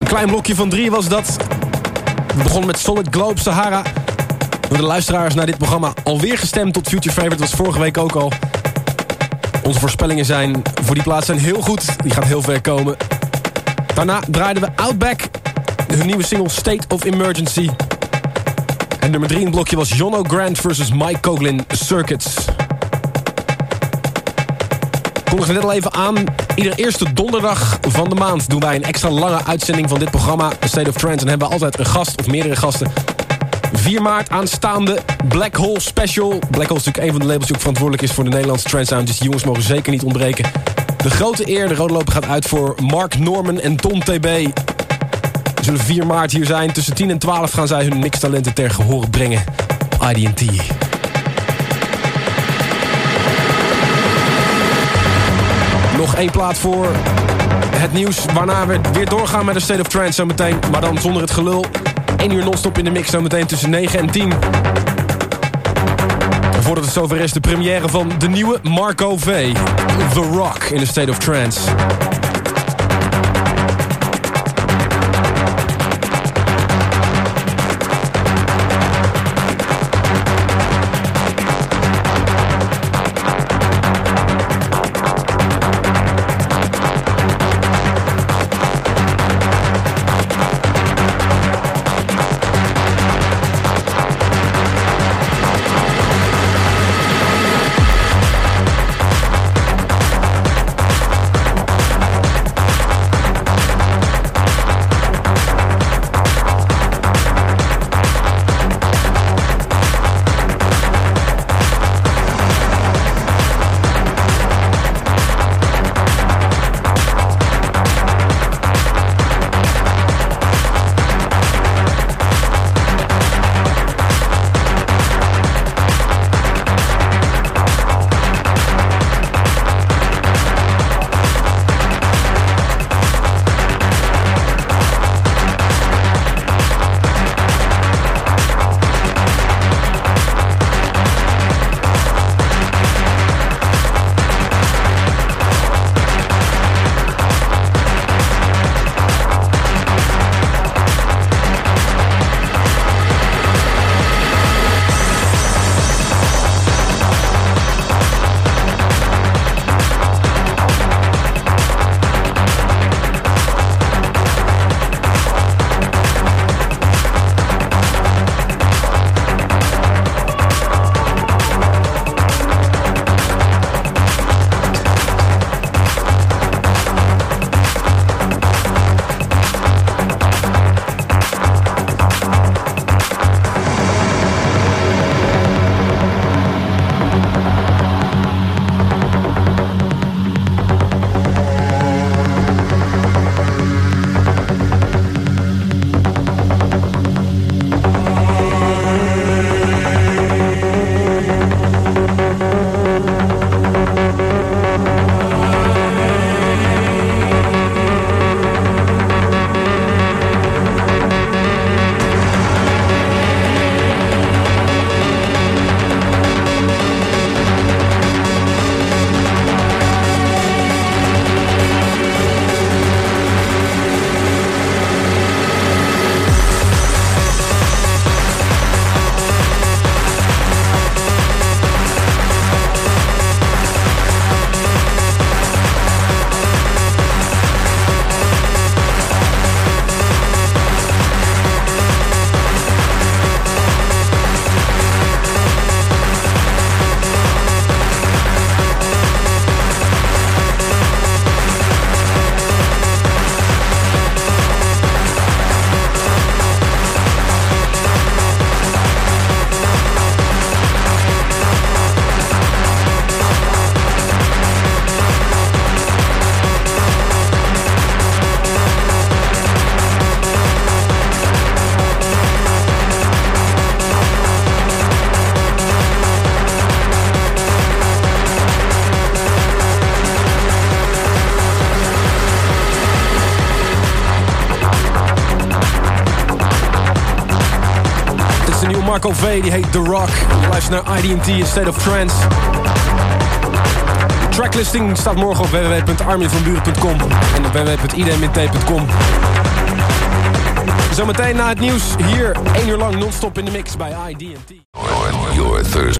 klein blokje van 3 was dat. We begonnen met Solid Globe Sahara. Door de luisteraars naar dit programma alweer gestemd tot Future Favorite. Was vorige week ook al. Onze voorspellingen zijn voor die plaats zijn heel goed. Die gaat heel ver komen. Daarna draaiden we Outback. Hun nieuwe single State of Emergency. En nummer 3 in het blokje was Jono Grant versus Mike Coughlin Circuits. Ik kondig net al even aan. Iedere eerste donderdag van de maand doen wij een extra lange uitzending van dit programma, State of Trance. En hebben we altijd een gast of meerdere gasten. 4 maart aanstaande Black Hole Special. Black Hole is natuurlijk een van de labels die ook verantwoordelijk is voor de Nederlandse trance sound. Dus die jongens mogen zeker niet ontbreken. De grote eer, de rode loper gaat uit voor Mark Norman en Don TB. Ze zullen 4 maart hier zijn. Tussen 10 en 12 gaan zij hun mixtalenten ter gehore brengen op ID&T. Nog 1 plaat voor het nieuws. Waarna we weer doorgaan met de State of Trance zometeen. Maar dan zonder het gelul. 1 uur non-stop in de mix zometeen tussen 9 en 10. En voordat het zover is, de première van de nieuwe Marco V. The Rock in de State of Trance. Marco V, die heet The Rock. Je luistert naar ID&T in State of Trance. De tracklisting staat morgen op www.arminvanburen.com en op www.idmt.com. Zometeen na het nieuws hier 1 uur lang non-stop in de mix bij ID&T. Your Thursday.